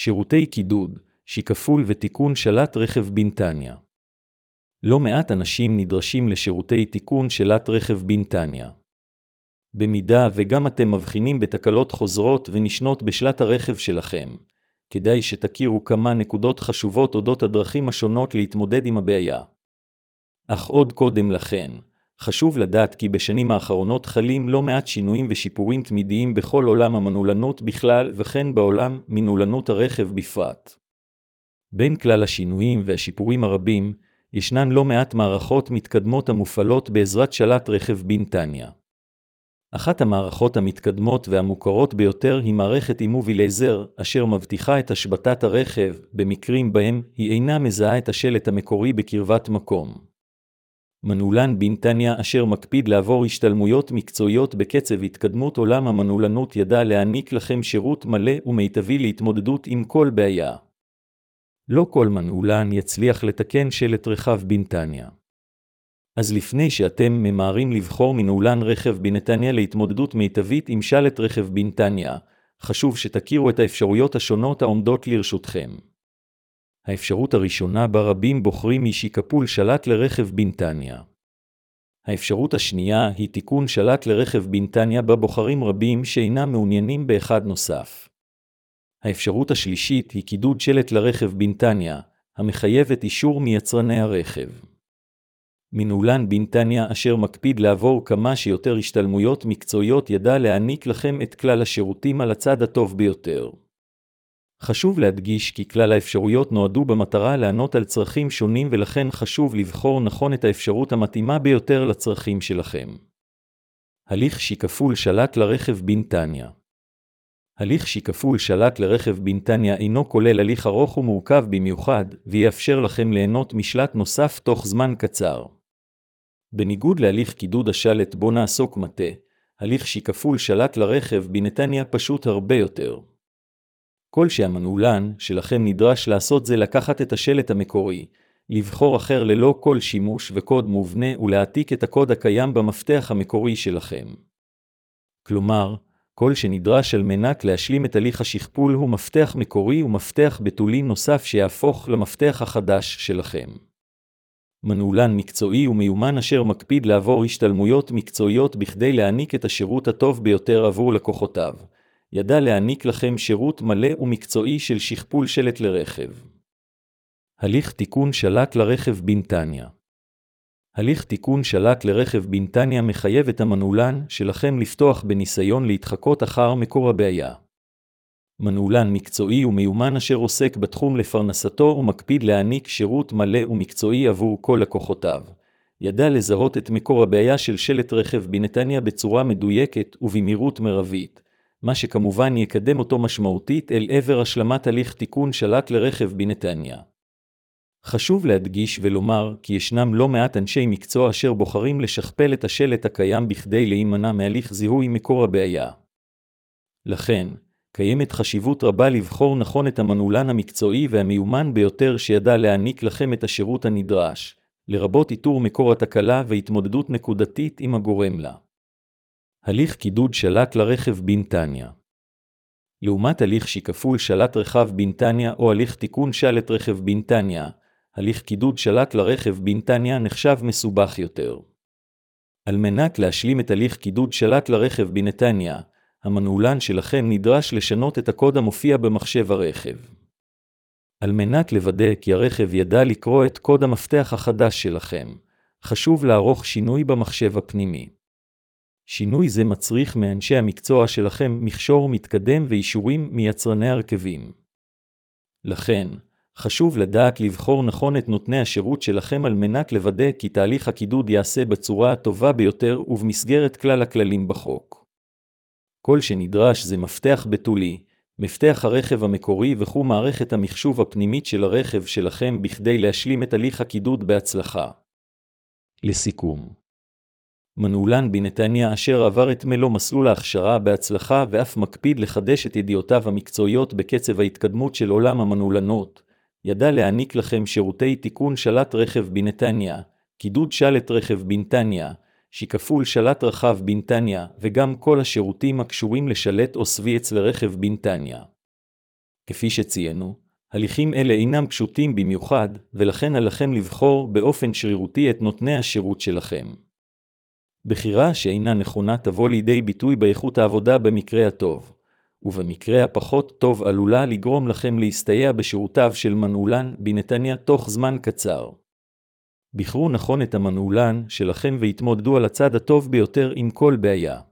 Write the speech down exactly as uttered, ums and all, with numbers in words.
שירותי קידוד, שיקפול ותיקון שלט רכב בנתניה. לא מעט אנשים נדרשים לשירותי תיקון שלט רכב בנתניה. במידה וגם אתם מבחינים בתקלות חוזרות ונשנות בשלט הרכב שלכם, כדאי שתכירו כמה נקודות חשובות אודות הדרכים השונות להתמודד עם הבעיה. אך עוד קודם לכן, חשוב לדעת כי בשנים האחרונות חלים לא מעט שינויים ושיפורים תמידיים בכל עולם המנעולנות בכלל וכן בעולם מנעולנות הרכב בפרט. בין כלל השינויים והשיפורים הרבים, ישנן לא מעט מערכות מתקדמות המופעלות בעזרת שלט רכב בנתניה. אחת המערכות המתקדמות והמוכרות ביותר היא מערכת אימובילייזר, אשר מבטיחה את השבתת הרכב במקרים בהם היא אינה מזהה את השלט המקורי בקרבת מקום. מנעולן בנתניה אשר מקפיד לעבור השתלמויות מקצועיות בקצב התקדמות עולם המנעולנות ידע להעניק לכם שירות מלא ומיטבי להתמודדות עם כל בעיה. לא כל מנעולן יצליח לתקן שלט רכב בנתניה. אז לפני שאתם ממהרים לבחור מנעולן רכב בנתניה להתמודדות מיטבית עם שלט רכב בנתניה, חשוב שתכירו את האפשרויות השונות העומדות לרשותכם. האפשרות הראשונה בה רבים בוחרים היא שיקפול שלט לרכב בנתניה. האפשרות השנייה היא תיקון שלט לרכב בנתניה בה בוחרים רבים שאינם מעוניינים באחד נוסף. האפשרות השלישית היא קידוד שלט לרכב בנתניה, המחייבת אישור מיצרני הרכב. מנעולן בנתניה אשר מקפיד לעבור כמה שיותר השתלמויות מקצועיות ידע להעניק לכם את כלל השירותים על הצד הטוב ביותר. חשוב להדגיש כי כלל האפשרויות נועדו במטרה לענות על צרכים שונים ולכן חשוב לבחור נכון את האפשרות המתאימה ביותר לצרכים שלכם. הליך שיקפול שלט לרכב בנתניה. הליך שיקפול שלט לרכב בנתניה אינו כולל הליך ארוך ומורכב במיוחד, ויאפשר לכם ליהנות משלט נוסף תוך זמן קצר. בניגוד להליך קידוד השלט בו נעסוק מטה, הליך שיקפול שלט לרכב בנתניה פשוט הרבה יותר. כל שהמנעולן שלכם נדרש לעשות זה לקחת את השלט המקורי, לבחור אחר ללא כל שימוש וקוד מובנה ולהעתיק את הקוד הקיים במפתח המקורי שלכם. כלומר, כל שנדרש על מנת להשלים את הליך השכפול הוא מפתח מקורי ומפתח בתולי נוסף שיהפוך למפתח החדש שלכם. מנעולן מקצועי ומיומן אשר מקפיד לעבור השתלמויות מקצועיות בכדי להעניק את השירות הטוב ביותר עבור לקוחותיו, ידע להעניק לכם שירות מלא ומקצועי של שכפול שלט לרכב. הליך תיקון שלט לרכב בנתניה. הליך תיקון שלט לרכב בנתניה מחייב את המנעולן שלכם לפתוח בניסיון להתחקות אחר מקור הבעיה. מנעולן מקצועי ומיומן אשר עוסק בתחום לפרנסתו ומקפיד להעניק שירות מלא ומקצועי עבור כל לקוחותיו, ידע לזהות את מקור הבעיה של שלט רכב בנתניה בצורה מדויקת ובמהירות מרבית, מה שכמובן יקדם אותו משמעותית אל עבר השלמת הליך תיקון שלט לרכב בנתניה. חשוב להדגיש ולומר כי ישנם לא מעט אנשי מקצוע אשר בוחרים לשכפל את השלט הקיים בכדי להימנע מהליך זיהוי מקור הבעיה. לכן, קיימת חשיבות רבה לבחור נכון את המנעולן המקצועי והמיומן ביותר שידע להעניק לכם את השירות הנדרש, לרבות איתור מקור התקלה והתמודדות נקודתית עם הגורם לה. הליך קידוד שלט לרכב בנתניה. לעומת הליך שיקפול שלט רכב בנתניה או הליך תיקון שלט רכב בנתניה, הליך קידוד שלט לרכב בנתניה נחשב מסובך יותר. על מנת להשלים את הליך קידוד שלט לרכב בנתניה, המנעולן שלכם נדרש לשנות את הקוד המופיע במחשב הרכב. על מנת לוודא כי הרכב ידע לקרוא את קוד המפתח החדש שלכם, חשוב לערוך שינוי במחשב הפנימי. שינוי זה מצריך מאנשי המקצוע שלכם מכשור מתקדם ואישורים מיצרני הרכבים. לכן, חשוב לדעת לבחור נכון את נותני השירות שלכם על מנת לוודא כי תהליך הקידוד יעשה בצורה הטובה ביותר ובמסגרת כלל הכללים בחוק. כל שנדרש זה מפתח בתולי, מפתח הרכב המקורי וכו' מערכת המחשוב הפנימית של הרכב שלכם בכדי להשלים את הליך הקידוד בהצלחה. לסיכום, מנעולן בנתניה אשר עבר את מלוא מסלול ההכשרה בהצלחה ואף מקפיד לחדש את ידיעותיו המקצועיות בקצב ההתקדמות של עולם המנעולנות, ידע להעניק לכם שירותי תיקון שלט רכב בנתניה, קידוד שלט רכב בנתניה, שיקפול שלט רכב בנתניה וגם כל השירותים הקשורים לשלט או סוויץ לרכב בנתניה. כפי שציינו, הליכים אלה אינם פשוטים במיוחד, ולכן עליכם לבחור באופן שרירותי את נותני השירות שלכם. בחירה שאינה נכונה תבוא לידי ביטוי באיכות העבודה במקרה הטוב, ובמקרה הפחות טוב עלולה לגרום לכם להסתייע בשירותיו של מנעולן בנתניה תוך זמן קצר. בחרו נכון את המנעולן שלכם והתמודדו על הצד הטוב ביותר עם כל בעיה.